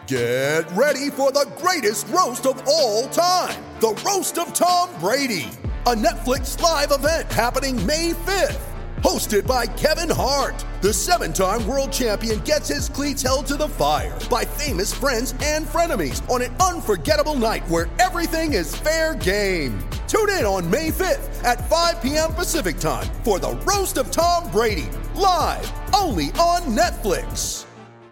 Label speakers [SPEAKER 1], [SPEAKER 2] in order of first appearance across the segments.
[SPEAKER 1] Get ready for the greatest roast of all time, the Roast of Tom Brady, a Netflix live event happening May 5th. Hosted by Kevin Hart, the 7-time world champion gets his cleats held to the fire by famous friends and frenemies on an unforgettable night where everything is fair game. Tune in on May 5th at 5 p.m. Pacific time for the Roast of Tom Brady, live only on Netflix.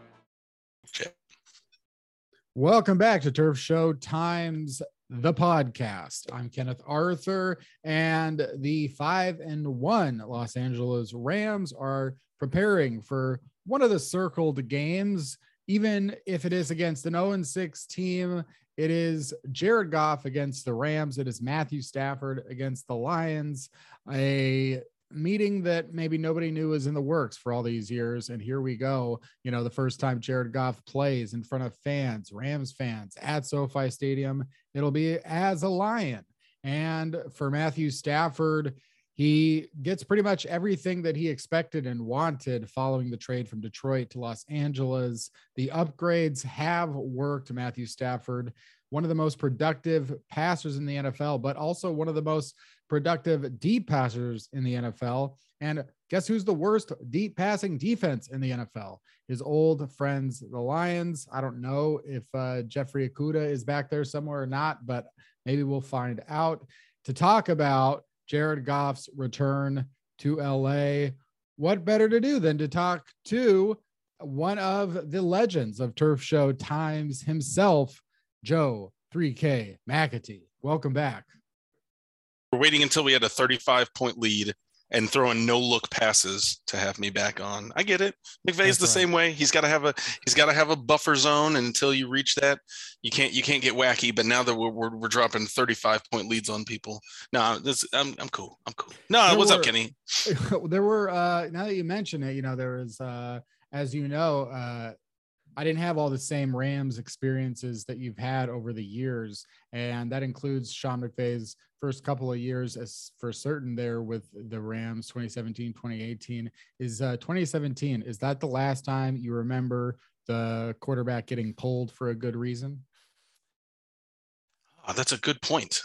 [SPEAKER 2] Welcome back to Turf Show Times, the podcast. I'm Kenneth Arthur, and the 5-1 Los Angeles Rams are preparing for one of the circled games. Even if it is against an 0-6 team, it is Jared Goff against the Rams. It is Matthew Stafford against the Lions. A meeting that maybe nobody knew was in the works for all these years. And here we go. You know, the first time Jared Goff plays in front of fans, Rams fans at SoFi Stadium, it'll be as a Lion. And for Matthew Stafford, he gets pretty much everything that he expected and wanted following the trade from Detroit to Los Angeles. The upgrades have worked. Matthew Stafford, one of the most productive passers in the NFL, but also one of the most productive deep passers in the NFL. And guess who's the worst deep passing defense in the NFL? His old friends, the Lions. I don't know if Jeffrey Okudah is back there somewhere or not, but maybe we'll find out. To talk about Jared Goff's return to LA, what better to do than to talk to one of the legends of Turf Show Times himself, Joe 3K McAtee. Welcome back.
[SPEAKER 3] We're waiting until we had a 35-point lead and throwing no-look passes to have me back on. I get it. McVay's the same way. He's got to have a buffer zone until you reach that. You can't get wacky. But now that we're dropping 35-point leads on people, no, I'm cool. No, what's up, Kenny?
[SPEAKER 2] There were now that you mention it, you know, there was as you know. I didn't have all the same Rams experiences that you've had over the years. And that includes Sean McVay's first couple of years as for certain there with the Rams, 2017, 2018. Is 2017, is that the last time you remember the quarterback getting pulled for a good reason?
[SPEAKER 3] Oh, that's a good point.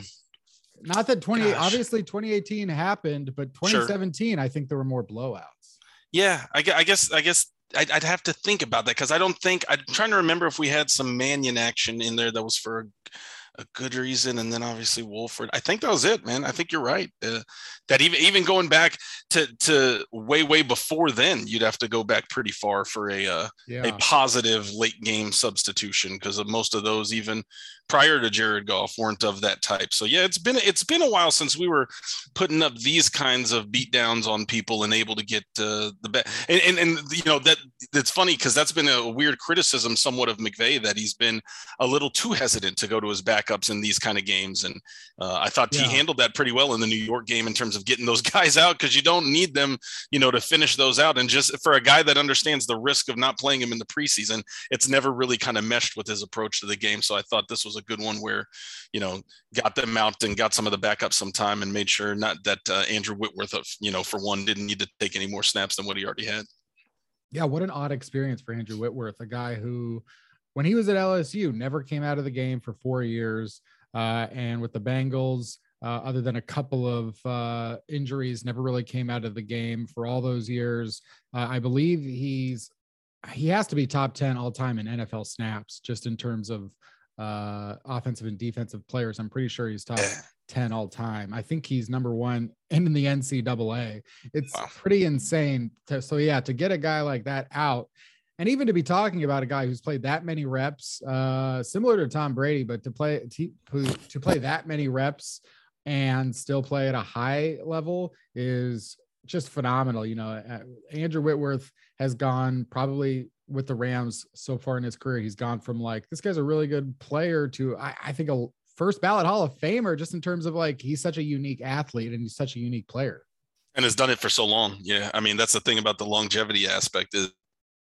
[SPEAKER 2] Not that obviously 2018 happened, but 2017, sure. I think there were more blowouts.
[SPEAKER 3] Yeah, I guess I'd have to think about that because I'm trying to remember if we had some Mannion action in there that was for a good reason, and then obviously Wolford. I think that was it, man. I think you're right. That even going back to way before then, you'd have to go back pretty far for a positive late game substitution because of most of those even prior to Jared Goff weren't of that type. So yeah, it's been a while since we were putting up these kinds of beatdowns on people and able to get the bet. And you know that's funny because that's been a weird criticism somewhat of McVay that he's been a little too hesitant to go to his backups in these kind of games. And I thought he handled that pretty well in the New York game in terms of getting those guys out because you don't need them, you know, to finish those out. And just for a guy that understands the risk of not playing him in the preseason, it's never really kind of meshed with his approach to the game. So I thought this was a good one where, you know, got them out and got some of the backups some time and made sure not that Andrew Whitworth, you know, for one, didn't need to take any more snaps than what he already had.
[SPEAKER 2] Yeah, what an odd experience for Andrew Whitworth, a guy who, when he was at LSU, never came out of the game for 4 years. And with the Bengals, other than a couple of injuries, never really came out of the game for all those years. I believe he has to be top 10 all time in NFL snaps, just in terms of offensive and defensive players. I'm pretty sure he's top 10 all time. I think he's number one in the NCAA. It's pretty insane. To get a guy like that out, and even to be talking about a guy who's played that many reps, similar to Tom Brady, but to play that many reps and still play at a high level is just phenomenal. You know, Andrew Whitworth has gone probably with the Rams so far in his career. He's gone from like, this guy's a really good player to, I think, a first ballot Hall of Famer, just in terms of like, he's such a unique athlete and he's such a unique player. And
[SPEAKER 3] has done it for so long. Yeah. I mean, that's the thing about the longevity aspect is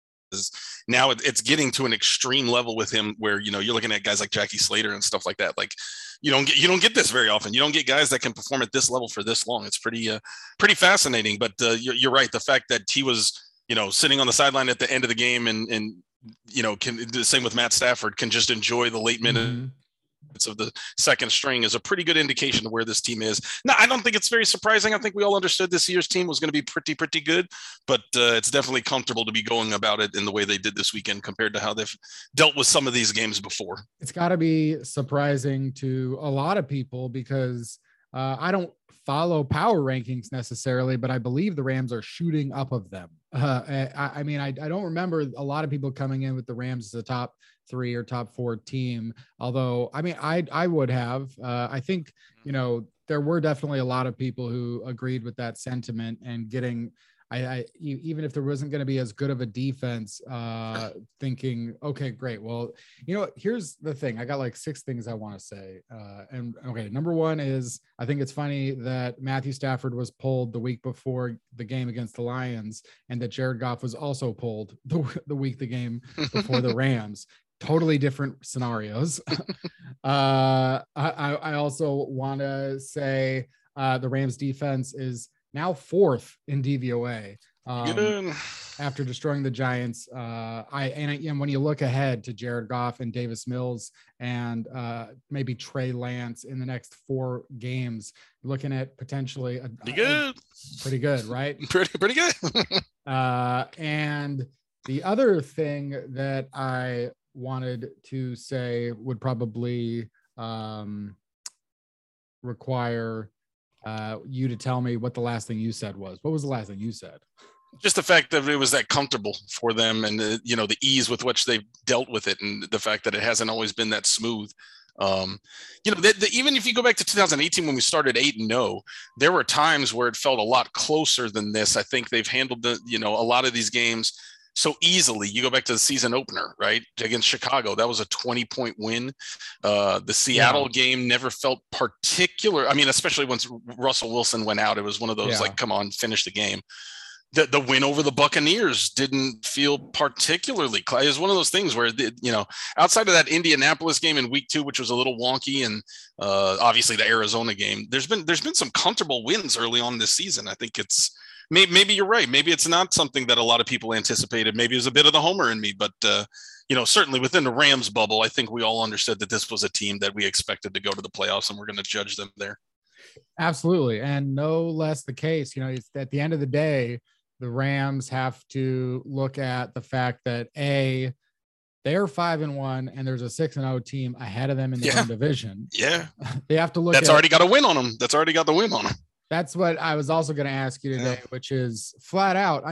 [SPEAKER 3] now it's getting to an extreme level with him where, you know, you're looking at guys like Jackie Slater and stuff like that. Like you don't get this very often. You don't get guys that can perform at this level for this long. It's pretty fascinating, but you're right. The fact that he was, you know, sitting on the sideline at the end of the game and can the same with Matt Stafford, can just enjoy the late minutes of the second string is a pretty good indication of where this team is. Now, I don't think it's very surprising. I think we all understood this year's team was going to be pretty good, but it's definitely comfortable to be going about it in the way they did this weekend compared to how they've dealt with some of these games before.
[SPEAKER 2] It's got to be surprising to a lot of people because I don't follow power rankings necessarily, but I believe the Rams are shooting up of them. I mean, I don't remember a lot of people coming in with the Rams as a top 3 or top 4 team. Although, I mean, I would have, I think, there were definitely a lot of people who agreed with that sentiment and getting, even if there wasn't going to be as good of a defense, thinking, okay, great. Well, here's the thing. I got like 6 things I want to say. And okay, number 1 is, I think it's funny that Matthew Stafford was pulled the week before the game against the Lions, and that Jared Goff was also pulled the game before the Rams. Totally different scenarios. I also want to say the Rams defense is now 4th in DVOA after destroying the Giants. And when you look ahead to Jared Goff and Davis Mills and maybe Trey Lance in the next 4 games, looking at potentially pretty good, right?
[SPEAKER 3] Pretty good.
[SPEAKER 2] And the other thing that I wanted to say would probably require you to tell me what the last thing you said was. What was the last thing you said?
[SPEAKER 3] Just the fact that it was that comfortable for them, and the ease with which they've dealt with it, and the fact that it hasn't always been that smooth. Even if you go back to 2018 when we started 8-0, there were times where it felt a lot closer than this. I think they've handled a lot of these games so easily. You go back to the season opener, right, against Chicago. That was a 20-point win. The Seattle game never felt particular. I mean, especially once Russell Wilson went out, it was one of those like, come on, finish the game. The win over the Buccaneers didn't feel particularly close. It was one of those things where, outside of that Indianapolis game in week 2, which was a little wonky, and obviously the Arizona game, there's been some comfortable wins early on this season. I think it's, maybe you're right. Maybe it's not something that a lot of people anticipated. Maybe it was a bit of the homer in me, but certainly within the Rams bubble, I think we all understood that this was a team that we expected to go to the playoffs, and we're going to judge them there.
[SPEAKER 2] Absolutely. And no less the case. It's at the end of the day, the Rams have to look at the fact that they're 5-1 and there's a 6-0 team ahead of them in their own division. Yeah. They have to look
[SPEAKER 3] That's already got a win on them. That's already got the win on them.
[SPEAKER 2] That's what I was also going to ask you today, which is flat out,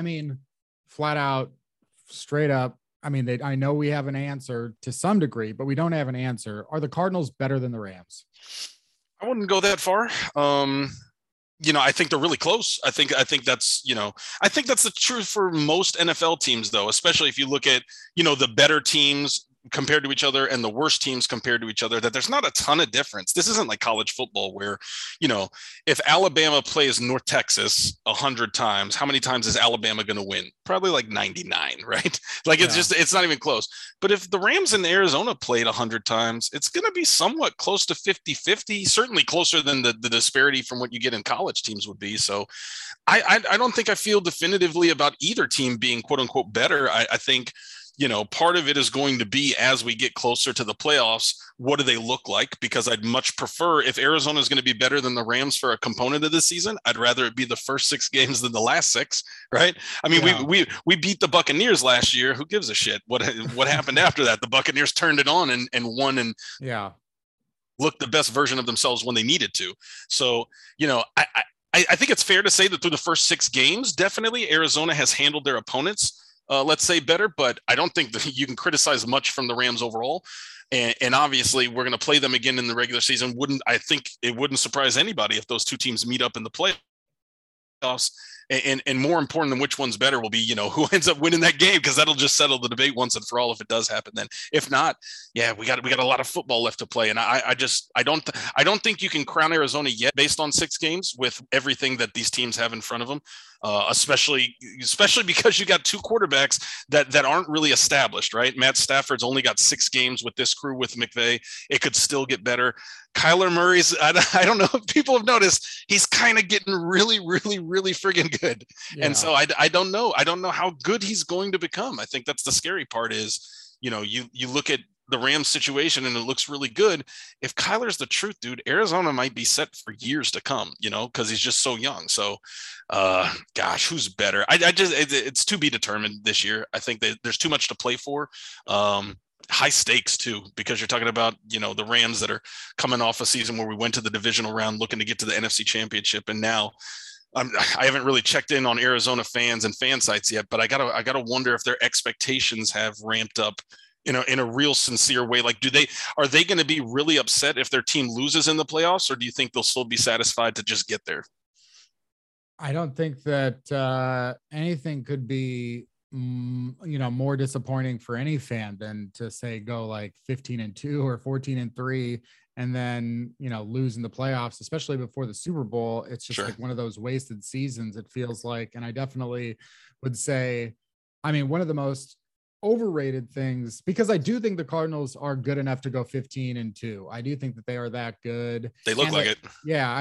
[SPEAKER 2] straight up. I mean, I know we have an answer to some degree, but we don't have an answer. Are the Cardinals better than the Rams?
[SPEAKER 3] I wouldn't go that far. I think they're really close. I think that's, I think that's the truth for most NFL teams, though, especially if you look at, the better teams compared to each other and the worst teams compared to each other, that there's not a ton of difference. This isn't like college football where, if Alabama plays North Texas 100 times, how many times is Alabama going to win? Probably like 99, right? Like it's not even close. But if the Rams in Arizona played 100 times, it's going to be somewhat close to 50-50, certainly closer than the disparity from what you get in college teams would be. So I don't think I feel definitively about either team being quote unquote better. I think, part of it is going to be, as we get closer to the playoffs, what do they look like? Because I'd much prefer, if Arizona is going to be better than the Rams for a component of the season, I'd rather it be the first 6 games than the last 6, right? I mean, we beat the Buccaneers last year. Who gives a shit? What happened after that? The Buccaneers turned it on and won and looked the best version of themselves when they needed to. So, I think it's fair to say that through the first 6 games, definitely Arizona has handled their opponents, let's say, better, but I don't think that you can criticize much from the Rams overall. And obviously we're going to play them again in the regular season. I think it wouldn't surprise anybody if those 2 teams meet up in the playoffs. And more important than which one's better will be, who ends up winning that game, because that'll just settle the debate once and for all if it does happen. Then if not, we got a lot of football left to play. And I don't think you can crown Arizona yet based on 6 games with everything that these teams have in front of them. especially because you got two quarterbacks that aren't really established, right? Matt Stafford's only got 6 games with this crew with McVay. It could still get better. Kyler Murray's, I don't know if people have noticed, he's kind of getting really, really, really friggin' good. Yeah. And so I don't know. I don't know how good he's going to become. I think that's the scary part is, you know, you look at the Rams situation and it looks really good. If Kyler's the truth, dude, Arizona might be set for years to come, you know, because he's just so young. So, gosh, who's better? It's to be determined this year. I think that there's too much to play for. High stakes too, because you're talking about, you know, the Rams that are coming off a season where we went to the divisional round looking to get to the NFC Championship. And now I haven't really checked in on Arizona fans and fan sites yet, but I gotta wonder if their expectations have ramped up in a real sincere way. Like, are they going to be really upset if their team loses in the playoffs, or do you think they'll still be satisfied to just get there?
[SPEAKER 2] I don't think that anything could be, more disappointing for any fan than to say go like 15-2 or 14-3 and then, lose in the playoffs, especially before the Super Bowl. It's just like one of those wasted seasons, it feels like. And I definitely would say, one of the most overrated things, because I do think the Cardinals are good enough to go 15-2. I do think that they are that good.
[SPEAKER 3] They look like it.
[SPEAKER 2] Yeah.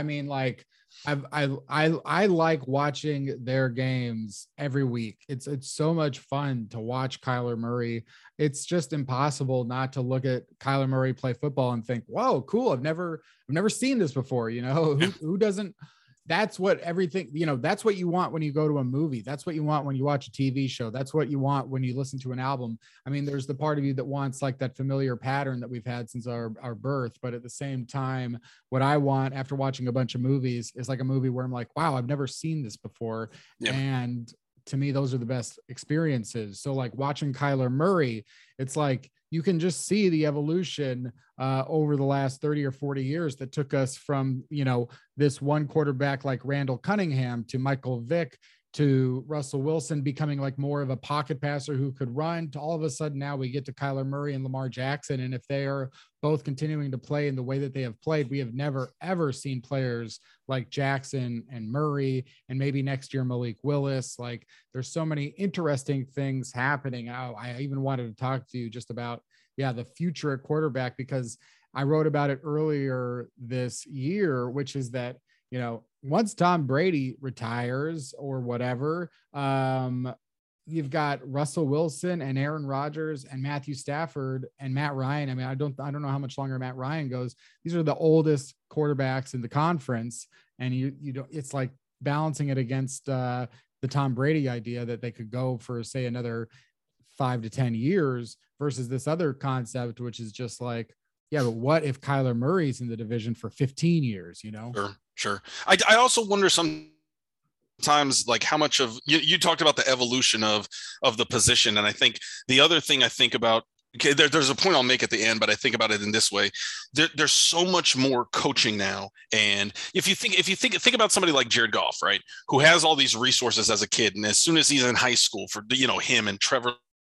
[SPEAKER 2] I like watching their games every week. It's so much fun to watch Kyler Murray. It's just impossible not to look at Kyler Murray play football and think, whoa, cool. I've never seen this before. Who doesn't? That's what everything, that's what you want when you go to a movie. That's what you want when you watch a TV show. That's what you want when you listen to an album. There's the part of you that wants like that familiar pattern that we've had since our birth. But at the same time, what I want after watching a bunch of movies is like a movie where I'm like, wow, I've never seen this before. Yeah. And to me, those are the best experiences. So like watching Kyler Murray, it's like, you can just see the evolution over the last 30 or 40 years that took us from, this one quarterback like Randall Cunningham to Michael Vick to Russell Wilson becoming like more of a pocket passer who could run, to all of a sudden now we get to Kyler Murray and Lamar Jackson. And if they are both continuing to play in the way that they have played, we have never, ever seen players like Jackson and Murray, and maybe next year Malik Willis. Like, there's so many interesting things happening. I even wanted to talk to you just about, the future at quarterback, because I wrote about it earlier this year, which is that, once Tom Brady retires or whatever, you've got Russell Wilson and Aaron Rodgers and Matthew Stafford and Matt Ryan. I don't know how much longer Matt Ryan goes. These are the oldest quarterbacks in the conference. And you don't, it's like balancing it against the Tom Brady idea that they could go for, say, another 5 to 10 years versus this other concept, which is just like, yeah, but what if Kyler Murray's in the division for 15 years,
[SPEAKER 3] Sure. I also wonder sometimes like how much of you talked about the evolution of the position. And I think the other thing I think about, okay, there's a point I'll make at the end, but I think about it in this way. There's so much more coaching now. And if you think about somebody like Jared Goff, right, who has all these resources as a kid, and as soon as he's in high school, for him and Trevor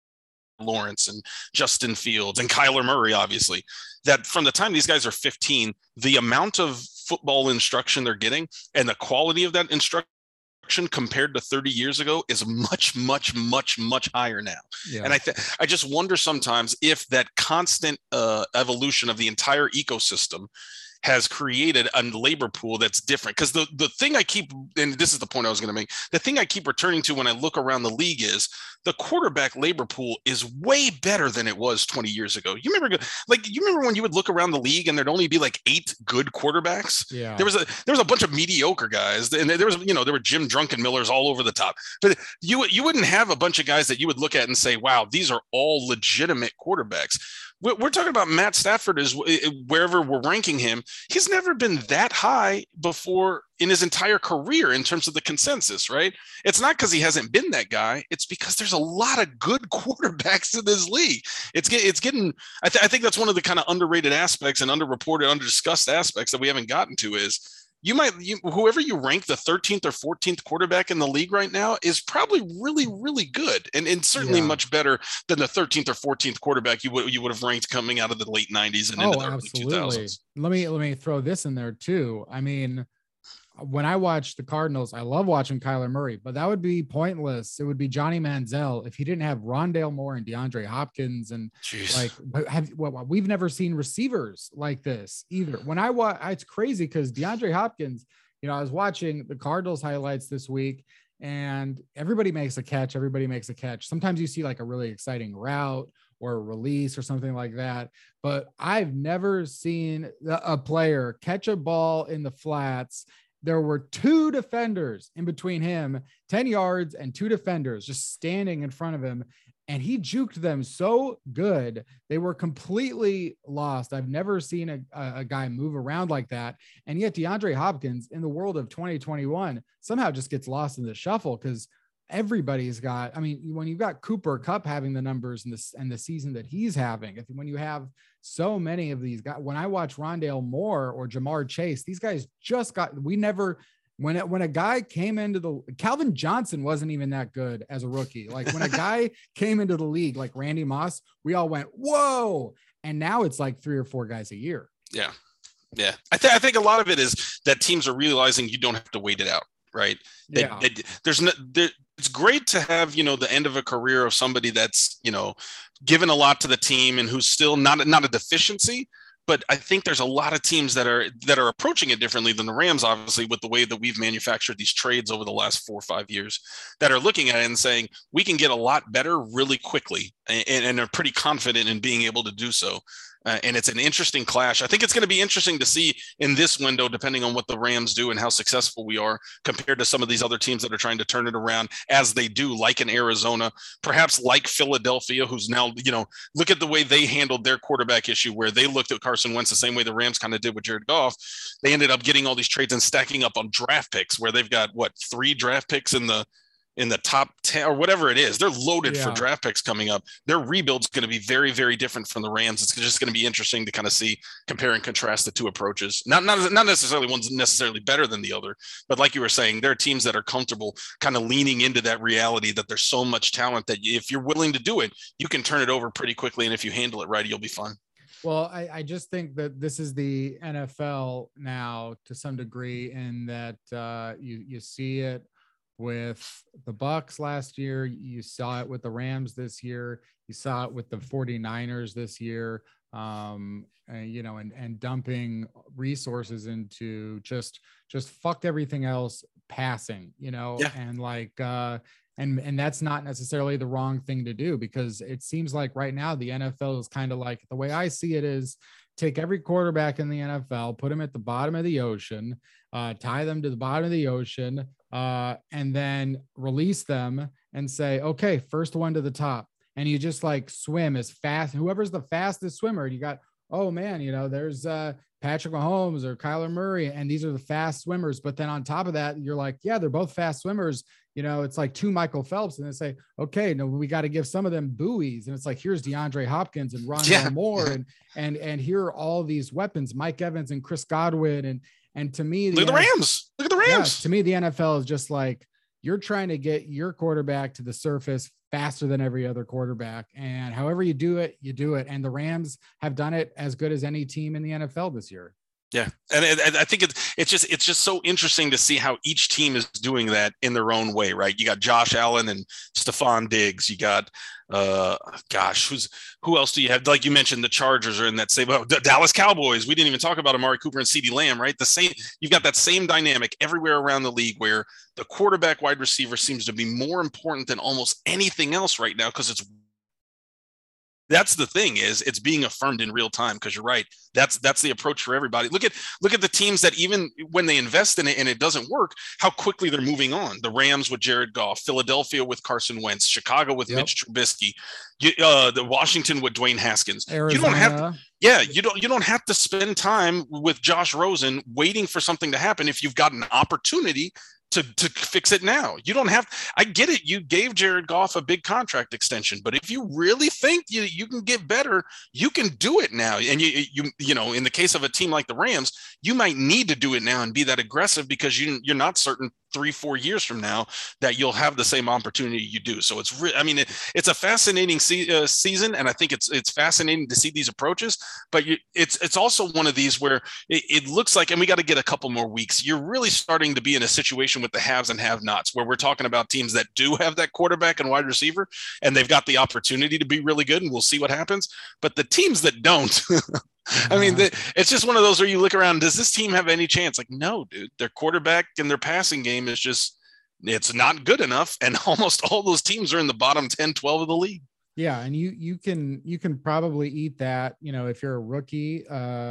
[SPEAKER 3] Lawrence and Justin Fields and Kyler Murray, obviously, that from the time these guys are 15, the amount of football instruction they're getting and the quality of that instruction compared to 30 years ago is much, much, much, much higher now. Yeah. And I just wonder sometimes if that constant evolution of the entire ecosystem has created a labor pool that's different. Because the thing I keep, and this is the point I was going to make, the thing I keep returning to when I look around the league is the quarterback labor pool is way better than it was 20 years ago. You remember when you would look around the league and there'd only be like 8 good quarterbacks? Yeah. There was a bunch of mediocre guys, and there were Jim Drunkenmillers all over the top. But you wouldn't have a bunch of guys that you would look at and say, wow, these are all legitimate quarterbacks. We're talking about Matt Stafford is wherever we're ranking him. He's never been that high before in his entire career in terms of the consensus, right? It's not because he hasn't been that guy. It's because there's a lot of good quarterbacks in this league. It's getting, I think that's one of the kind of underrated aspects and underreported, underdiscussed aspects that we haven't gotten to is whoever you rank the 13th or 14th quarterback in the league right now is probably really, really good. And certainly much better than the 13th or 14th quarterback you would have ranked coming out of the late 90s and into the early 2000s.
[SPEAKER 2] Let me throw this in there too. when I watch the Cardinals, I love watching Kyler Murray, but that would be pointless. It would be Johnny Manziel if he didn't have Rondale Moore and DeAndre Hopkins. And
[SPEAKER 3] Jeez.
[SPEAKER 2] we've never seen receivers like this either. When I watch, it's crazy because DeAndre Hopkins, I was watching the Cardinals highlights this week and everybody makes a catch. Sometimes you see like a really exciting route or a release or something like that. But I've never seen a player catch a ball in the flats. There were 2 defenders in between him, 10 yards, and 2 defenders just standing in front of him. And he juked them so good. They were completely lost. I've never seen a guy move around like that. And yet DeAndre Hopkins in the world of 2021 somehow just gets lost in the shuffle because everybody's got, when you've got Cooper Kupp having the numbers and the season that he's having, when you have so many of these guys, when I watch Rondale Moore or Jamar Chase, these guys just when a guy came into Calvin Johnson wasn't even that good as a rookie. Like when a guy came into the league, like Randy Moss, we all went, whoa. And now it's like 3 or 4 guys a year.
[SPEAKER 3] Yeah. Yeah. I think a lot of it is that teams are realizing you don't have to wait it out. Right.
[SPEAKER 2] Yeah.
[SPEAKER 3] It's great to have, the end of a career of somebody that's, given a lot to the team and who's still not a deficiency. But I think there's a lot of teams that are approaching it differently than the Rams, obviously, with the way that we've manufactured these trades over the last 4 or 5 years, that are looking at it and saying we can get a lot better really quickly and are pretty confident in being able to do so. And it's an interesting clash. I think it's going to be interesting to see in this window, depending on what the Rams do and how successful we are compared to some of these other teams that are trying to turn it around as they do, like in Arizona, perhaps like Philadelphia, who's now, look at the way they handled their quarterback issue, where they looked at Carson Wentz the same way the Rams kind of did with Jared Goff. They ended up getting all these trades and stacking up on draft picks, where they've got 3 draft picks in the top 10 or whatever it is. They're loaded for draft picks coming up. Their rebuild's going to be very, very different from the Rams. It's just going to be interesting to kind of see, compare and contrast the 2 approaches. Not necessarily one's necessarily better than the other, but like you were saying, there are teams that are comfortable kind of leaning into that reality that there's so much talent that if you're willing to do it, you can turn it over pretty quickly. And if you handle it right, you'll be fine.
[SPEAKER 2] Well, I just think that this is the NFL now to some degree, in that you see it with the Bucs last year, you saw it with the Rams this year, you saw it with the 49ers this year, and dumping resources into just fuck everything else passing, and like, and that's not necessarily the wrong thing to do, because it seems like right now the NFL is kind of like, the way I see it is, take every quarterback in the NFL, put them at the bottom of the ocean, tie them to the bottom of the ocean, and then release them and say, okay, first one to the top. And you just like swim as fast. Whoever's the fastest swimmer, you got, oh man, there's Patrick Mahomes or Kyler Murray, and these are the fast swimmers. But then on top of that, you're like, yeah, they're both fast swimmers. It's like 2 Michael Phelps, and they say, okay, no, we got to give some of them buoys. And it's like, here's DeAndre Hopkins and Rondale Moore, and here are all these weapons, Mike Evans and Chris Godwin. And to me,
[SPEAKER 3] look at the Rams. Yeah,
[SPEAKER 2] to me, the NFL is just like, you're trying to get your quarterback to the surface faster than every other quarterback. And however you do it, you do it. And the Rams have done it as good as any team in the NFL this year.
[SPEAKER 3] Yeah. And I think it's just so interesting to see how each team is doing that in their own way, right? You got Josh Allen and Stephon Diggs. You got, who else do you have? Like you mentioned, the Chargers are in that same, Dallas Cowboys. We didn't even talk about Amari Cooper and CeeDee Lamb, right? You've got that same dynamic everywhere around the league, where the quarterback wide receiver seems to be more important than almost anything else right now, because that's the thing, is it's being affirmed in real time. Because you're right, that's the approach for everybody. Look at the teams that even when they invest in it and it doesn't work, how quickly they're moving on. The Rams with Jared Goff, Philadelphia with Carson Wentz, Chicago with Mitch Trubisky, the Washington with Dwayne Haskins.
[SPEAKER 2] Arizona.
[SPEAKER 3] You don't have to spend time with Josh Rosen waiting for something to happen if you've got an opportunity to fix it now. You don't have, I get it. You gave Jared Goff a big contract extension, but if you really think you can get better, you can do it now. And you know, in the case of a team like the Rams, you might need to do it now and be that aggressive, because you're not certain 3-4 years from now that you'll have the same opportunity you do. So it's a fascinating season, and I think it's fascinating to see these approaches. But it's also one of these where it looks like, and we got to get a couple more weeks. You're really starting to be in a situation with the haves and have-nots, where we're talking about teams that do have that quarterback and wide receiver, and they've got the opportunity to be really good, and we'll see what happens. But the teams that don't. I mean, it's just one of those where you look around, does this team have any chance? Like, no, dude, their quarterback and their passing game is just, it's not good enough. And almost all those teams are in the bottom 10, 12 of the league.
[SPEAKER 2] Yeah. And you can probably eat that, if you're a rookie,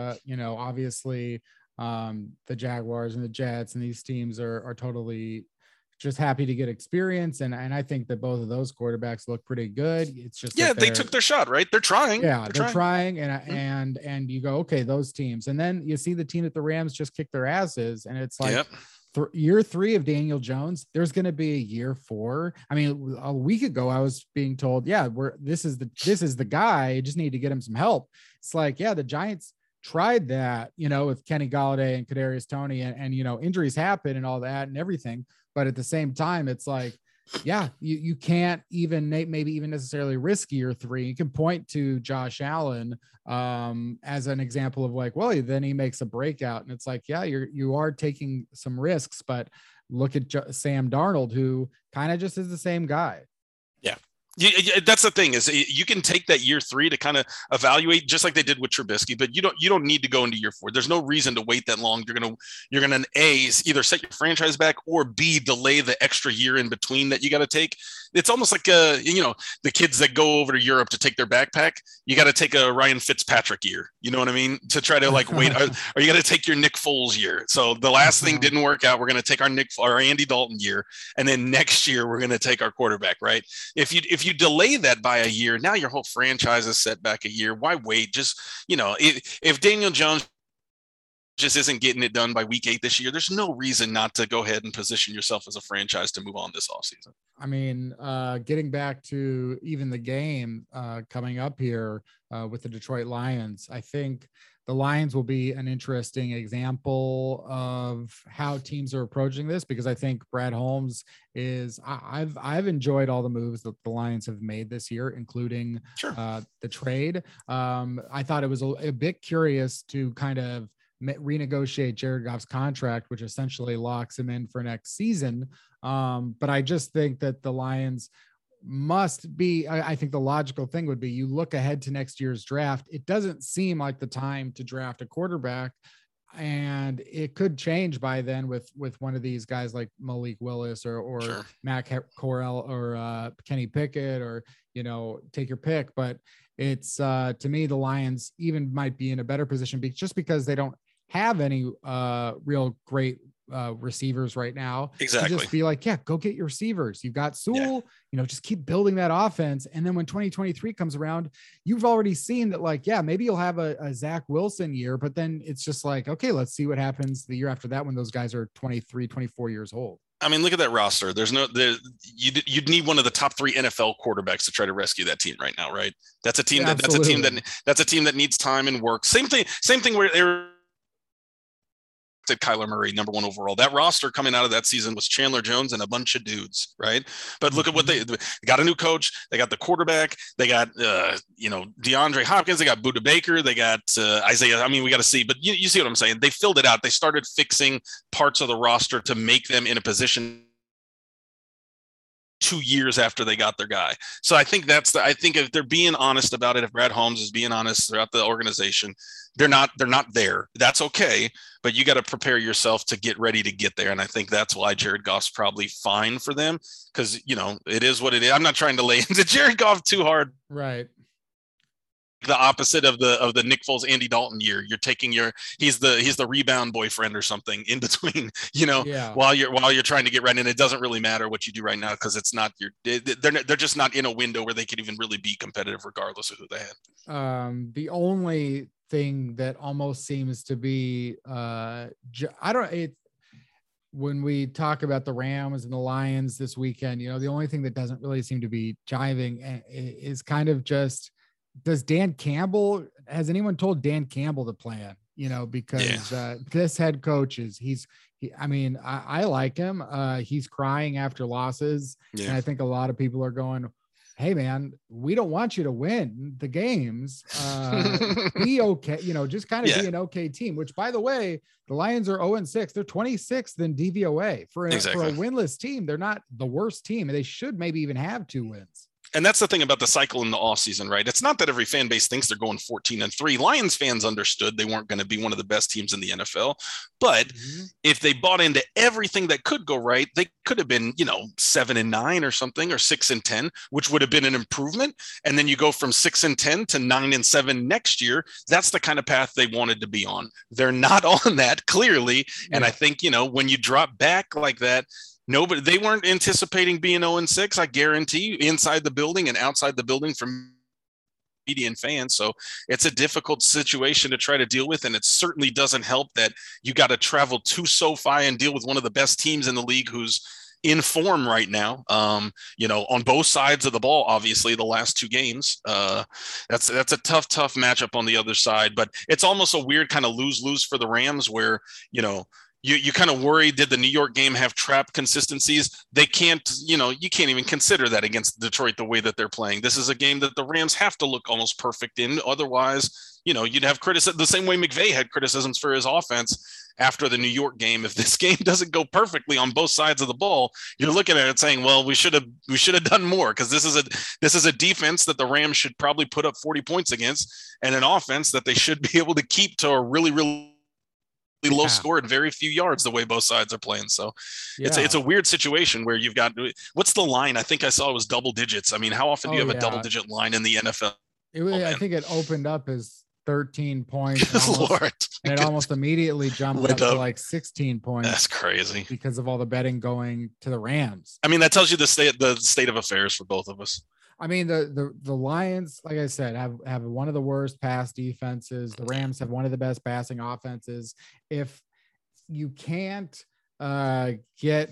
[SPEAKER 2] obviously the Jaguars and the Jets and these teams are totally just happy to get experience. And I think that both of those quarterbacks look pretty good. It's just,
[SPEAKER 3] they took their shot, right? They're trying.
[SPEAKER 2] Yeah. They're trying. And you go, okay, those teams. And then you see the team that the Rams just kicked their asses. And it's like year 3 of Daniel Jones, there's going to be a year 4. I mean, a week ago, I was being told, this is the guy. You just need to get him some help. It's like, the Giants tried that, with Kenny Golladay and Kadarius Toney and injuries happen and all that and everything. But at the same time, it's like, you can't even maybe even necessarily risk year 3. You can point to Josh Allen as an example of like, well, then he makes a breakout. And it's like, you are taking some risks, but look at Sam Darnold, who kind of just is the same guy. Yeah.
[SPEAKER 3] That's the thing, is you can take that year 3 to kind of evaluate, just like they did with Trubisky, but you don't need to go into year 4. There's no reason to wait that long. You're gonna A, either set your franchise back, or B, delay the extra year in between that you got to take. It's almost like the kids that go over to Europe to take their backpack. You got to take a Ryan Fitzpatrick year. You know what I mean? To try to like wait, or you got to take your Nick Foles year. So the last thing didn't work out. We're gonna take our Andy Dalton year, and then next year we're gonna take our quarterback. Right? If you delay that by a year, now your whole franchise is set back a year. Why wait? Just, if Daniel Jones just isn't getting it done by week 8 this year, there's no reason not to go ahead and position yourself as a franchise to move on this offseason.
[SPEAKER 2] I mean, getting back to even the game coming up here with the Detroit Lions, I think the Lions will be an interesting example of how teams are approaching this, because I think Brad Holmes I've enjoyed all the moves that the Lions have made this year, including the trade. I thought it was a bit curious to kind of renegotiate Jared Goff's contract, which essentially locks him in for next season. But I just think that the Lions must be, I think the logical thing would be, you look ahead to next year's draft. It doesn't seem like the time to draft a quarterback, and it could change by then with one of these guys like Malik Willis or Matt Corral or Kenny Pickett, or, take your pick. But it's to me, the Lions even might be in a better position just because they don't have any real great receivers right now.
[SPEAKER 3] Exactly.
[SPEAKER 2] Just be like, go get your receivers. You've got Sewell, just keep building that offense. And then when 2023 comes around, you've already seen that, like, maybe you'll have a Zach Wilson year, but then it's just like, okay, let's see what happens the year after that when those guys are 23, 24 years old.
[SPEAKER 3] I mean, look at that roster. You'd need one of the top 3 NFL quarterbacks to try to rescue that team right now, right? That's a team that's a team that needs time and work. Same thing where they're Kyler Murray, number 1 overall. That roster coming out of that season was Chandler Jones and a bunch of dudes, right? But look at what they got: a new coach, they got the quarterback, they got DeAndre Hopkins, they got Budda Baker, they got Isaiah. I mean, we got to see, but you see what I'm saying? They filled it out. They started fixing parts of the roster to make them in a position 2 years after they got their guy. So I think I think if they're being honest about it, if Brad Holmes is being honest throughout the organization, they're not there. That's okay, but you got to prepare yourself to get ready to get there. And I think that's why Jared Goff's probably fine for them, because it is what it is. I'm not trying to lay into Jared Goff too hard.
[SPEAKER 2] Right.
[SPEAKER 3] The opposite of the Nick Foles, Andy Dalton year. You're taking he's the rebound boyfriend or something in between, while you're trying to get right in. It doesn't really matter what you do right now, because it's not they're just not in a window where they could even really be competitive regardless of who they had.
[SPEAKER 2] The only thing that almost seems to be when we talk about the Rams and the Lions this weekend, the only thing that doesn't really seem to be jiving is kind of just, has anyone told Dan Campbell the plan? because this head coach I like him. He's crying after losses.
[SPEAKER 3] Yeah.
[SPEAKER 2] And I think a lot of people are going, hey man, we don't want you to win the games. Be okay. Just kind of be an okay team, which by the way, the Lions are 0-6. They're 26th in DVOA for a winless team. They're not the worst team. They should maybe even have 2 wins.
[SPEAKER 3] And that's the thing about the cycle in the offseason, right? It's not that every fan base thinks they're going 14-3. Lions fans understood they weren't going to be one of the best teams in the NFL. But if they bought into everything that could go right, they could have been, 7-9 or something, or 6-10, which would have been an improvement. And then you go from 6-10 to 9-7 next year. That's the kind of path they wanted to be on. They're not on that, clearly. Yeah. And I think, when you drop back like that, nobody, they weren't anticipating being 0-6. I guarantee you, inside the building and outside the building from media and fans. So it's a difficult situation to try to deal with. And it certainly doesn't help that you got to travel to SoFi and deal with one of the best teams in the league who's in form right now, on both sides of the ball. Obviously the last 2 games, that's a tough matchup on the other side, but it's almost a weird kind of lose for the Rams where, you kind of worry, did the New York game have trap consistencies? They can't, you can't even consider that against Detroit the way that they're playing. This is a game that the Rams have to look almost perfect in. Otherwise, you'd have criticism the same way McVay had criticisms for his offense after the New York game. If this game doesn't go perfectly on both sides of the ball, you're looking at it saying, well, we should have done more, because this is a defense that the Rams should probably put up 40 points against, and an offense that they should be able to keep to a really, really low score and very few yards the way both sides are playing. So it's a weird situation where you've got, what's the line? I think I saw it was double digits. I mean, how often do you have a double digit line in the NFL?
[SPEAKER 2] I think it opened up as 13 points.
[SPEAKER 3] Lord.
[SPEAKER 2] And it almost immediately jumped up to like 16 points.
[SPEAKER 3] That's crazy.
[SPEAKER 2] Because of all the betting going to the Rams.
[SPEAKER 3] I mean, that tells you the state of affairs for both of us.
[SPEAKER 2] I mean, the Lions, like I said, have one of the worst pass defenses. The Rams have one of the best passing offenses. If you can't get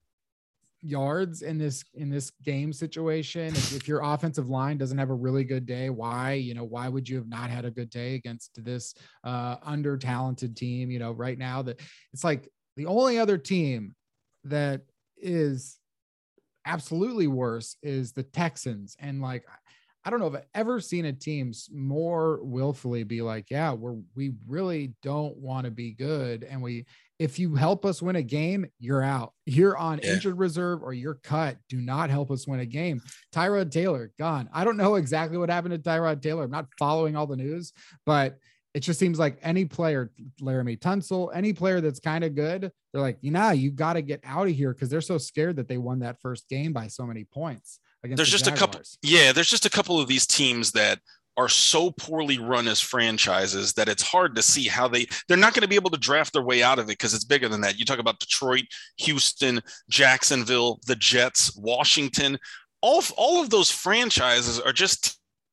[SPEAKER 2] yards in this game situation, if your offensive line doesn't have a really good day, why would you have not had a good day against this under talented team? Right now that it's like the only other team that is absolutely worse is the Texans. And like, I don't know if I've ever seen a team more willfully be like, yeah, we really don't want to be good. And if you help us win a game, you're out. You're on injured reserve or you're cut. Do not help us win a game. Tyrod Taylor gone. I don't know exactly what happened to Tyrod Taylor. I'm not following all the news, but it just seems like any player, Laramie Tunsil, any player that's kind of good, they're like, you got to get out of here, because they're so scared that they won that first game by so many points.
[SPEAKER 3] There's just a couple of these teams that are so poorly run as franchises that it's hard to see how they're not going to be able to draft their way out of it, because it's bigger than that. You talk about Detroit, Houston, Jacksonville, the Jets, Washington, all of those franchises are just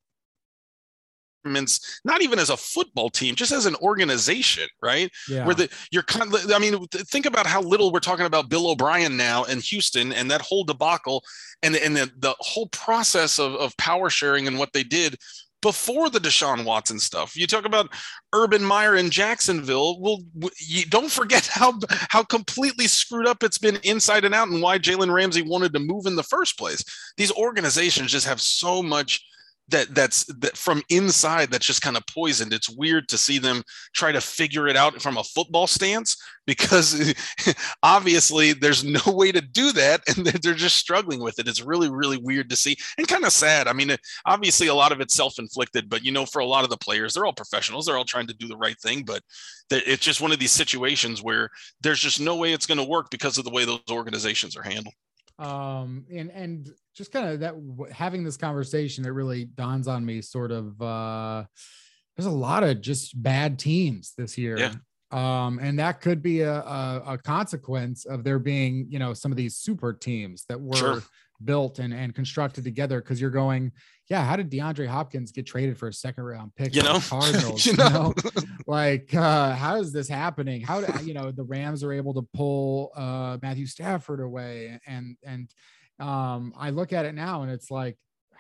[SPEAKER 3] not even as a football team, just as an organization, right?
[SPEAKER 2] Yeah.
[SPEAKER 3] Where think about how little we're talking about Bill O'Brien now in Houston and that whole debacle and the whole process of power sharing and what they did before the Deshaun Watson stuff. You talk about Urban Meyer in Jacksonville. Well, you don't forget how completely screwed up it's been inside and out, and why Jalen Ramsey wanted to move in the first place. These organizations just have so much that's from inside that's just kind of poisoned. It's weird to see them try to figure it out from a football stance, because obviously there's no way to do that, and they're just struggling with it. It's really, really weird to see, and kind of sad. I mean, obviously a lot of it's self-inflicted, but for a lot of the players, they're all professionals. They're all trying to do the right thing, but it's just one of these situations where there's just no way it's going to work because of the way those organizations are handled.
[SPEAKER 2] And just kind of that, having this conversation, it really dawns on me sort of, there's a lot of just bad teams this year.
[SPEAKER 3] Yeah.
[SPEAKER 2] And that could be a consequence of there being, some of these super teams that were built and constructed together. Cause you're going, how did DeAndre Hopkins get traded for a second round pick? Cardinals, like, how is this happening? How do the Rams are able to pull Matthew Stafford away? And I look at it now and it's like,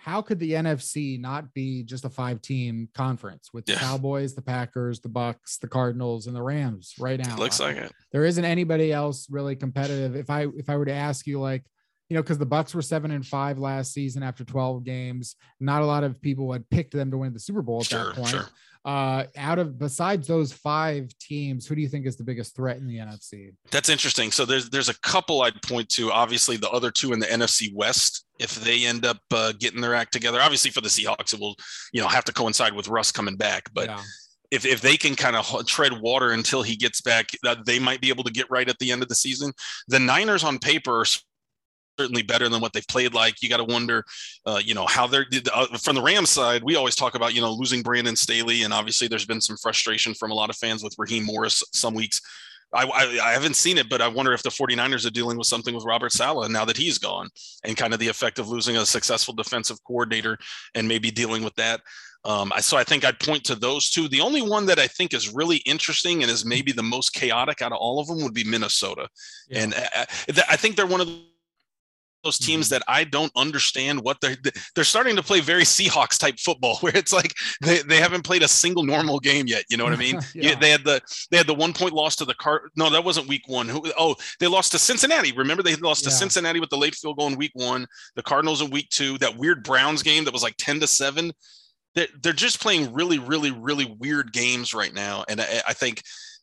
[SPEAKER 2] how could the NFC not be just a 5-team conference with the Cowboys, the Packers, the Bucks, the Cardinals, and the Rams right now?
[SPEAKER 3] It looks like it.
[SPEAKER 2] There isn't anybody else really competitive. If I were to ask you, like, because the Bucks were 7-5 last season after 12 games, not a lot of people had picked them to win the Super Bowl at that point. Sure. Besides those 5 teams, who do you think is the biggest threat in the NFC?
[SPEAKER 3] That's interesting. So there's a couple I'd point to. Obviously, the other 2 in the NFC West, if they end up getting their act together. Obviously, for the Seahawks, it will have to coincide with Russ coming back. But if they can kind of tread water until he gets back, they might be able to get right at the end of the season. The Niners on paper are certainly better than what they've played like. You got to wonder, how they're from the Rams side. We always talk about, losing Brandon Staley. And obviously there's been some frustration from a lot of fans with Raheem Morris some weeks. I haven't seen it, but I wonder if the 49ers are dealing with something with Robert Saleh now that he's gone, and kind of the effect of losing a successful defensive coordinator and maybe dealing with that. So I think I'd point to those 2. The only one that I think is really interesting and is maybe the most chaotic out of all of them would be Minnesota. Yeah. And I think they're one of those teams that I don't understand what they're starting to play very Seahawks type football, where it's like they haven't played a single normal game yet. You know what I mean? They had the 1-point loss to the No, that wasn't week 1. They lost to Cincinnati. Remember, they lost to Cincinnati with the late field goal in week 1, the Cardinals in week 2, that weird Browns game that was like 10-7. They're just playing really, really, really weird games right now. And I think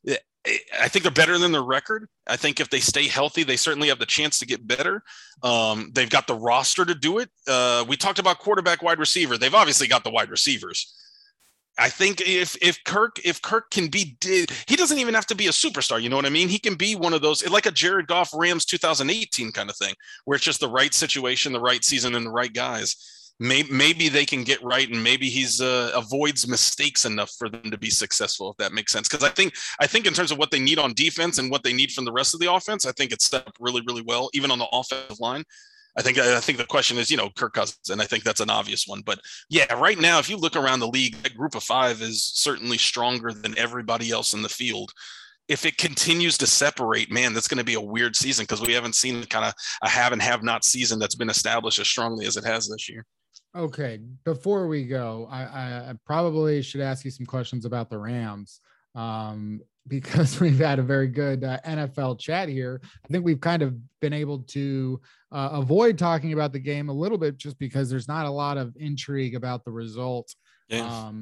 [SPEAKER 3] they're better than their record. I think if they stay healthy, they certainly have the chance to get better. They've got the roster to do it. We talked about quarterback, wide receiver. They've obviously got the wide receivers. I think if Kirk can be, he doesn't even have to be a superstar. You know what I mean? He can be one of those, like a Jared Goff Rams 2018 kind of thing, where it's just the right situation, the right season, and the right guys. Maybe they can get right, and maybe he's avoids mistakes enough for them to be successful, if that makes sense. Because I think in terms of what they need on defense and what they need from the rest of the offense, I think it's set up really, really well, even on the offensive line. I think the question is, Kirk Cousins, and I think that's an obvious one. But yeah, right now, if you look around the league, that group of 5 is certainly stronger than everybody else in the field. If it continues to separate, man, that's going to be a weird season, because we haven't seen kind of a have and have not season that's been established as strongly as it has this year.
[SPEAKER 2] Okay, before we go, I probably should ask you some questions about the Rams, because we've had a very good NFL chat here. I think we've kind of been able to avoid talking about the game a little bit, just because there's not a lot of intrigue about the result. Yeah.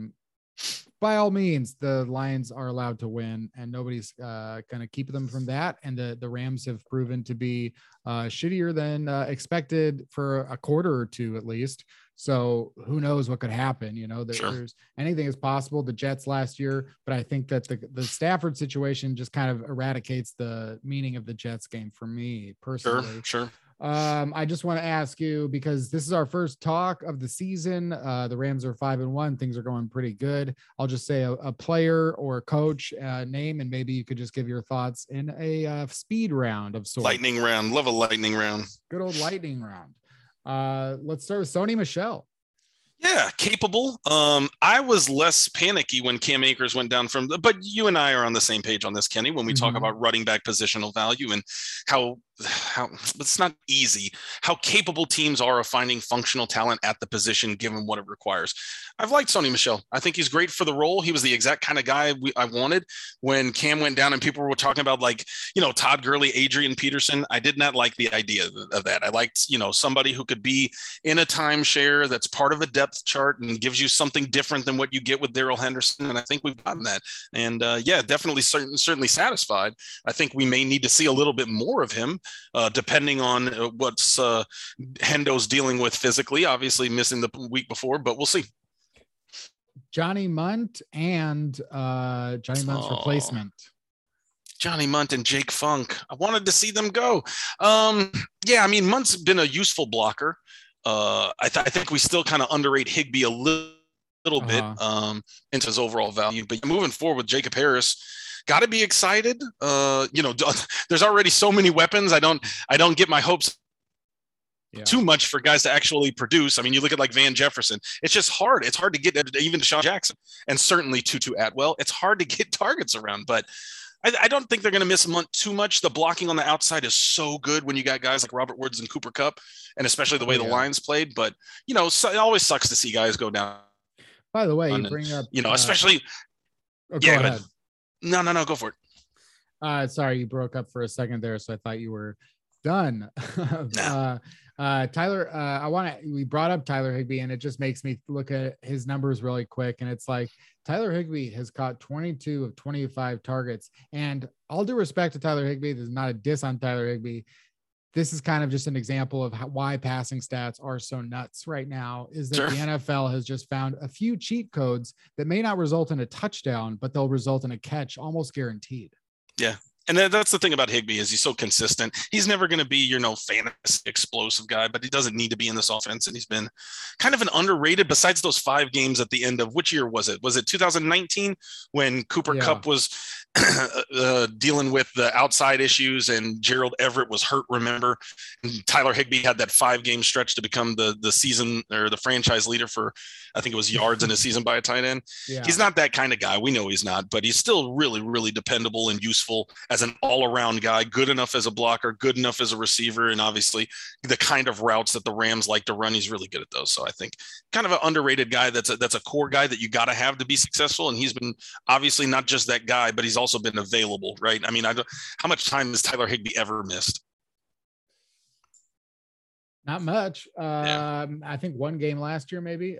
[SPEAKER 2] By all means, the Lions are allowed to win, and nobody's going to keep them from that. And the Rams have proven to be shittier than expected for a quarter or 2 at least. So who knows what could happen? There's anything is possible. The Jets last year, but I think that the Stafford situation just kind of eradicates the meaning of the Jets game for me personally.
[SPEAKER 3] Sure.
[SPEAKER 2] I just want to ask you, because this is our first talk of the season. The Rams are 5-1. Things are going pretty good. I'll just say a player or a coach name, and maybe you could just give your thoughts in a speed round of sorts.
[SPEAKER 3] Lightning round. Love a lightning round.
[SPEAKER 2] Good old lightning round. Let's start with Sony Michel.
[SPEAKER 3] Yeah, capable. I was less panicky when Cam Akers went down but you and I are on the same page on this, Kenny, when we talk about running back positional value and how it's not easy, how capable teams are of finding functional talent at the position, given what it requires. I've liked Sony Michel. I think he's great for the role. He was the exact kind of guy I wanted when Cam went down and people were talking about, like, Todd Gurley, Adrian Peterson. I did not like the idea of that. I liked, somebody who could be in a timeshare that's part of a depth chart and gives you something different than what you get with Darrell Henderson. And I think we've gotten that. And definitely certainly satisfied. I think we may need to see a little bit more of him. Depending on what's Hendo's dealing with physically, obviously missing the week before, but we'll see.
[SPEAKER 2] Johnny Munt and Johnny Munt's replacement.
[SPEAKER 3] Johnny Munt and Jake Funk. I wanted to see them go. Munt's been a useful blocker. I think we still kind of underrate Higbee a little bit into his overall value, but moving forward with Jacob Harris, got to be excited. There's already so many weapons. I don't get my hopes too much for guys to actually produce. I mean, you look at like Van Jefferson. It's just hard. It's hard to get even Deshaun Jackson, and certainly Tutu Atwell. It's hard to get targets around. But I don't think they're going to miss him too much. The blocking on the outside is so good when you got guys like Robert Woods and Cooper Kupp, and especially the way the Lions played. But, you know, so it always sucks to see guys go down.
[SPEAKER 2] By the way, you bring up,
[SPEAKER 3] you know, especially.
[SPEAKER 2] Go ahead.
[SPEAKER 3] No, go for
[SPEAKER 2] it. Sorry, you broke up for a second there, so I thought you were done. Tyler, we brought up Tyler Higbee, and it just makes me look at his numbers really quick. And it's like Tyler Higbee has caught 22 of 25 targets. And all due respect to Tyler Higbee, this is not a diss on Tyler Higbee. This is kind of just an example of why passing stats are so nuts right now, is that the NFL has just found a few cheat codes that may not result in a touchdown, but they'll result in a catch almost guaranteed.
[SPEAKER 3] Yeah. And that's the thing about Higbee is he's so consistent. He's never going to be your fantasy explosive guy, but he doesn't need to be in this offense. And he's been kind of an underrated, besides those 5 games at the end of, which year was it? Was it 2019 when Cooper Kupp was dealing with the outside issues and Gerald Everett was hurt, remember? And Tyler Higbee had that 5-game stretch to become the season or the franchise leader for, I think it was yards in a season by a tight end. Yeah. He's not that kind of guy. We know he's not, but he's still really, really dependable and useful as an all-around guy, good enough as a blocker, good enough as a receiver, and obviously the kind of routes that the Rams like to run, he's really good at those. So I think kind of an underrated guy that's a core guy that you got to have to be successful, and he's been obviously not just that guy, but he's also been available, right? I mean, how much time has Tyler Higbee ever missed?
[SPEAKER 2] Not much. I think 1 game last year, maybe.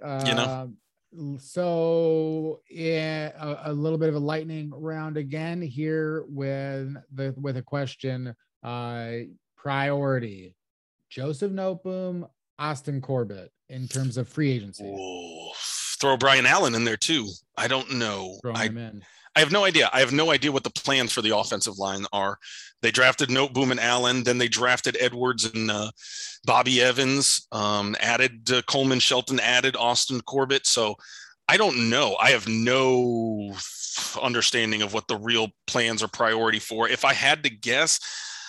[SPEAKER 2] So a little bit of a lightning round again here with a question. Priority: Joseph Noteboom, Austin Corbett in terms of free agency.
[SPEAKER 3] Ooh, throw Brian Allen in there too. I don't know. I have no idea. I have no idea what the plans for the offensive line are. They drafted Noteboom and Allen, then they drafted Edwards and Bobby Evans, added Coleman Shelton, added Austin Corbett. So I don't know. I have no understanding of what the real plans or priority for. If I had to guess,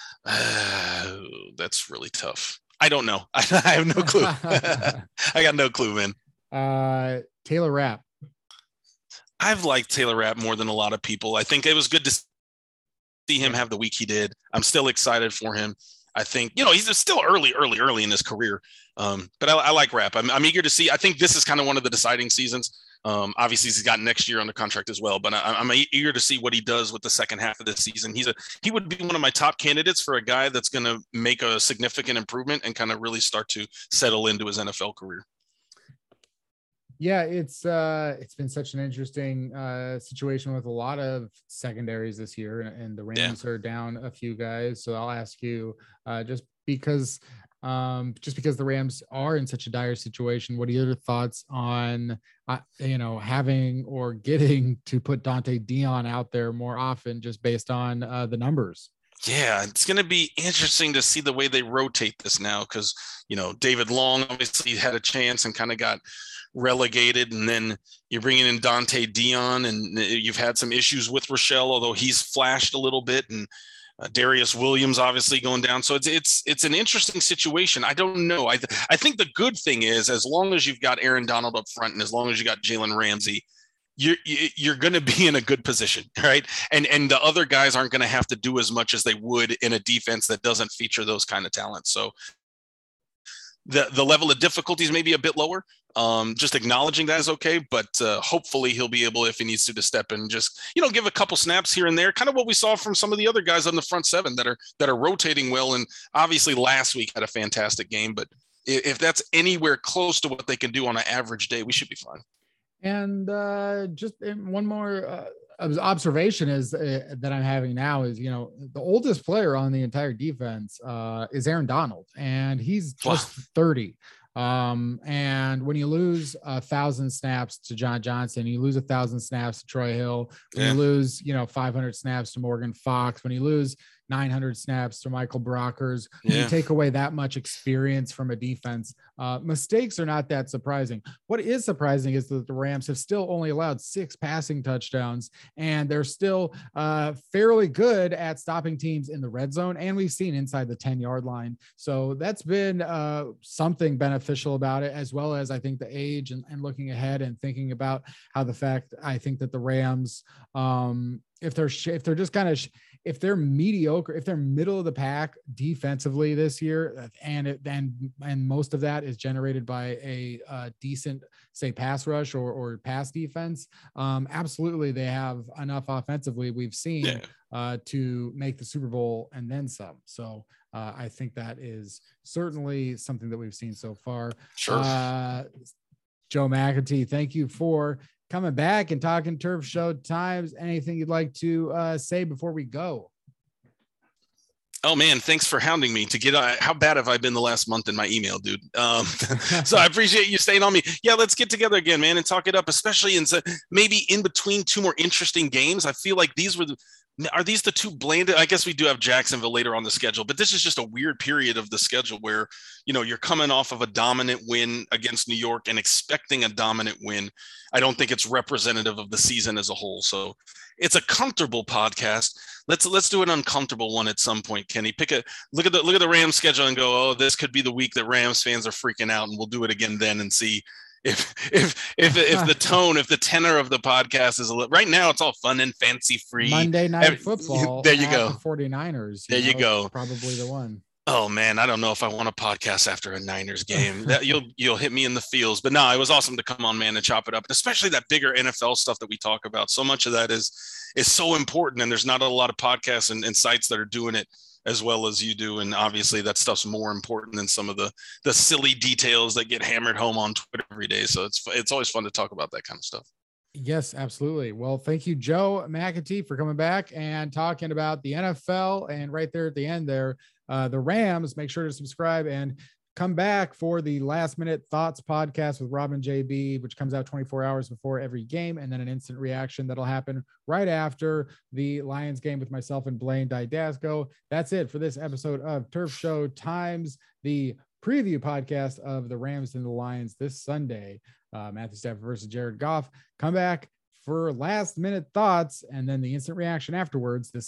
[SPEAKER 3] that's really tough. I don't know. I have no clue. I got no clue, man.
[SPEAKER 2] Taylor Rapp.
[SPEAKER 3] I've liked Taylor Rapp more than a lot of people. I think it was good to see him have the week he did. I'm still excited for him. I think, he's still early in his career. But I like Rapp. I'm eager to see. I think this is kind of one of the deciding seasons. Obviously he's got next year under contract as well, but I'm eager to see what he does with the second half of this season. He would be one of my top candidates for a guy that's going to make a significant improvement and kind of really start to settle into his NFL career.
[SPEAKER 2] Yeah, it's been such an interesting situation with a lot of secondaries this year, and the Rams are down a few guys. So I'll ask you, just because the Rams are in such a dire situation, what are your thoughts on having or getting to put Dante Dion out there more often, just based on the numbers?
[SPEAKER 3] Yeah, it's going to be interesting to see the way they rotate this now, because David Long obviously had a chance and kind of got relegated, and then you're bringing in Dante Dion, and you've had some issues with Rochelle, although he's flashed a little bit, and Darius Williams obviously going down. So it's an interesting situation. I don't know. I think the good thing is, as long as you've got Aaron Donald up front, and as long as you got Jalen Ramsey, you're going to be in a good position, right? And the other guys aren't going to have to do as much as they would in a defense that doesn't feature those kind of talents. So the level of difficulties may be a bit lower. Just acknowledging that is okay, but hopefully he'll be able, if he needs to step in, just give a couple snaps here and there, kind of what we saw from some of the other guys on the front seven that are rotating well. And obviously last week had a fantastic game, but if that's anywhere close to what they can do on an average day, we should be fine.
[SPEAKER 2] And just one more observation is that I'm having now is, the oldest player on the entire defense is Aaron Donald, and he's just 30. And when you lose 1,000 snaps to John Johnson, you lose 1,000 snaps to Troy Hill, when you lose, 500 snaps to Morgan Fox, when you lose 900 snaps to Michael Brockers, when you take away that much experience from a defense, mistakes are not that surprising. What is surprising is that the Rams have still only allowed 6 passing touchdowns, and they're still fairly good at stopping teams in the red zone, and we've seen inside the 10-yard line. So that's been something beneficial about it, as well as I think the age and looking ahead and thinking about how the fact I think that the Rams if they're just kind of if they're mediocre, if they're middle of the pack defensively this year, and most of that is generated by a decent, say, pass rush or pass defense, absolutely they have enough offensively, we've seen, to make the Super Bowl and then some. So I think that is certainly something that we've seen so far.
[SPEAKER 3] Sure.
[SPEAKER 2] Joe McAtee, thank you for coming back and talking Turf Show Times. Anything you'd like to say before we go?
[SPEAKER 3] Oh man, thanks for hounding me to get. How bad have I been the last month in my email, dude? So I appreciate you staying on me. Yeah, let's get together again, man, and talk it up, especially maybe in between two more interesting games. I feel like are these the two bland? I guess we do have Jacksonville later on the schedule, but this is just a weird period of the schedule where, you're coming off of a dominant win against New York and expecting a dominant win. I don't think it's representative of the season as a whole. So it's a comfortable podcast. Let's do an uncomfortable one at some point, Kenny. Look at the Rams schedule and go, oh, this could be the week that Rams fans are freaking out, and we'll do it again then and see if the tenor of the podcast is right now, it's all fun and fancy free.
[SPEAKER 2] Monday Night Football.
[SPEAKER 3] There you go.
[SPEAKER 2] The 49ers.
[SPEAKER 3] You go.
[SPEAKER 2] Probably the one.
[SPEAKER 3] Oh man, I don't know if I want a podcast after a Niners game. That you'll hit me in the feels. But no, it was awesome to come on, man, and chop it up. And especially that bigger NFL stuff that we talk about. So much of that is so important, and there's not a lot of podcasts and sites that are doing it as well as you do. And obviously that stuff's more important than some of the silly details that get hammered home on Twitter every day. So it's always fun to talk about that kind of stuff.
[SPEAKER 2] Yes, absolutely. Well, thank you, Joe McAtee, for coming back and talking about the NFL. And right there at the end there, the Rams. Make sure to subscribe and come back for the Last Minute Thoughts podcast with Robin JB, which comes out 24 hours before every game, and then an instant reaction that'll happen right after the Lions game with myself and Blaine Didasco. That's it for this episode of Turf Show Times, the preview podcast of the Rams and the Lions this Sunday. Matthew Stafford versus Jared Goff. Come back for last minute thoughts and then the instant reaction afterwards. This